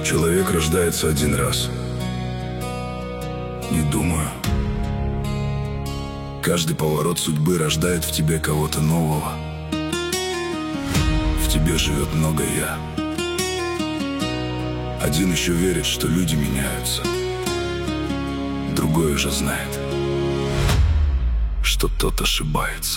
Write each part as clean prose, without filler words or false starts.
Человек рождается один раз. Не думаю. Каждый поворот судьбы рождает в тебе кого-то нового. В тебе живет много «я». Один еще верит, что люди меняются. Другой уже знает, что тот ошибается.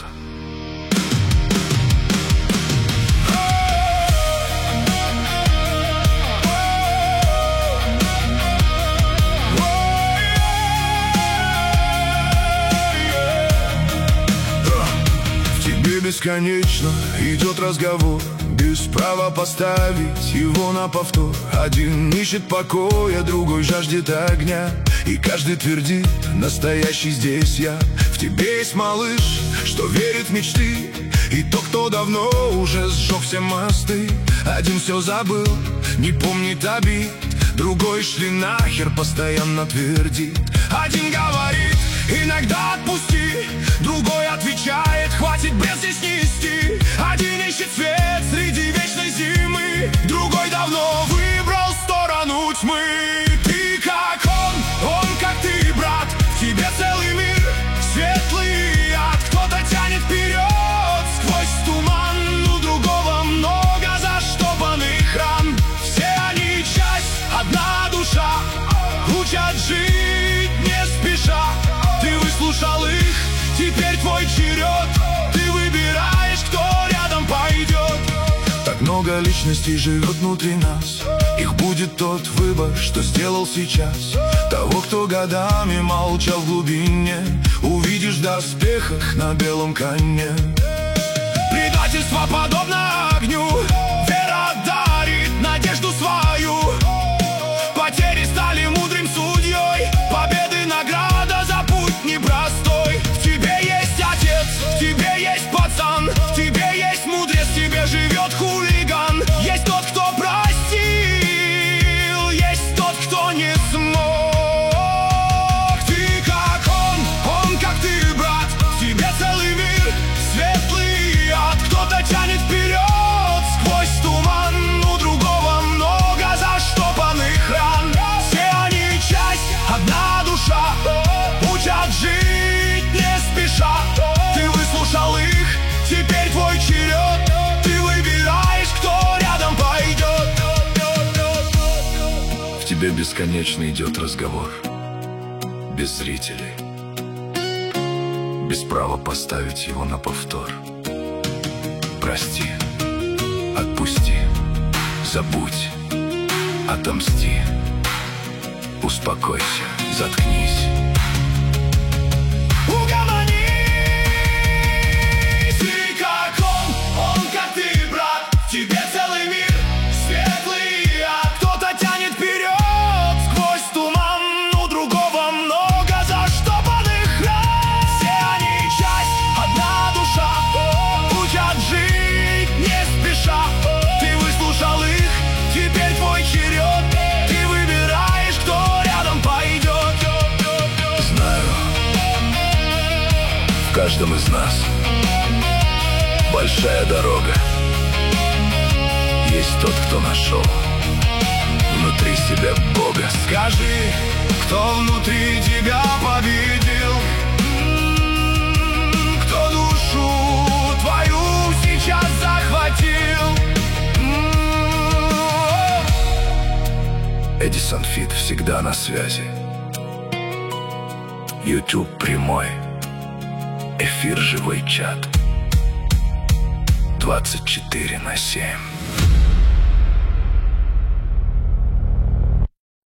Бесконечно идет разговор, без права поставить его на повтор. Один ищет покоя, другой жаждет огня, и каждый твердит: настоящий здесь я. В тебе есть малыш, что верит в мечты, и тот, кто давно уже сжег все мосты. Один все забыл, не помнит обид, другой шли нахер, постоянно твердит. Один говорит: иногда отпусти, другой отвечает: хватит бред здесь нести. Один ищет свет среди вечной зимы, другой давно выбрал сторону тьмы. Ты как он как ты, брат, в тебе целый мир, светлый ад. Кто-то тянет вперед сквозь туман, у другого много заштопанных ран. Все они часть, одна душа, учат жить не спеша. Ты выслушал их, теперь твой черед. Ты выбираешь, кто рядом пойдет. Так много личностей живет внутри нас, их будет тот выбор, что сделал сейчас. Того, кто годами молчал в глубине, увидишь в доспехах на белом коне. Предательство подобно огню, вера дарит надежду свою. Потери стали мудрым судьей, победы награда за путь непростой. В тебе есть отец, в тебе есть пацан, в тебе есть мудрец, в тебе живет хулиган. Есть тот, кто простил, есть тот, кто не смог. Ты как он как ты, брат, в тебе целый мир, светлый ад. Кто-то тянет вперед сквозь туман, у другого много заштопанных ран. Все они часть, одна душа, учат жить не спеша. Ты выслушал их, теперь твой черед. Ты выбираешь, кто рядом пойдет. В тебе бесконечно идет разговор, без зрителей, без права поставить его на повтор. Прости, отпусти, забудь, отомсти. Успокойся, заткнись. Угомонись. Ты как он как ты, брат, в тебе целый мир, светлый ад. Кто-то тянет вперед сквозь туман, у другого много заштопанных ран. Все они часть, одна душа, учат жить не спеша. Ты выслушал их, теперь твой черед. Ты выбираешь, кто рядом пойдет. Знаю, в каждом из нас большая дорога. Есть тот, кто нашел внутри себя Бога. Скажи, кто внутри тебя победил? Кто душу твою сейчас захватил? Эдисон Фит всегда на связи. YouTube прямой, эфир живой чат 24/7.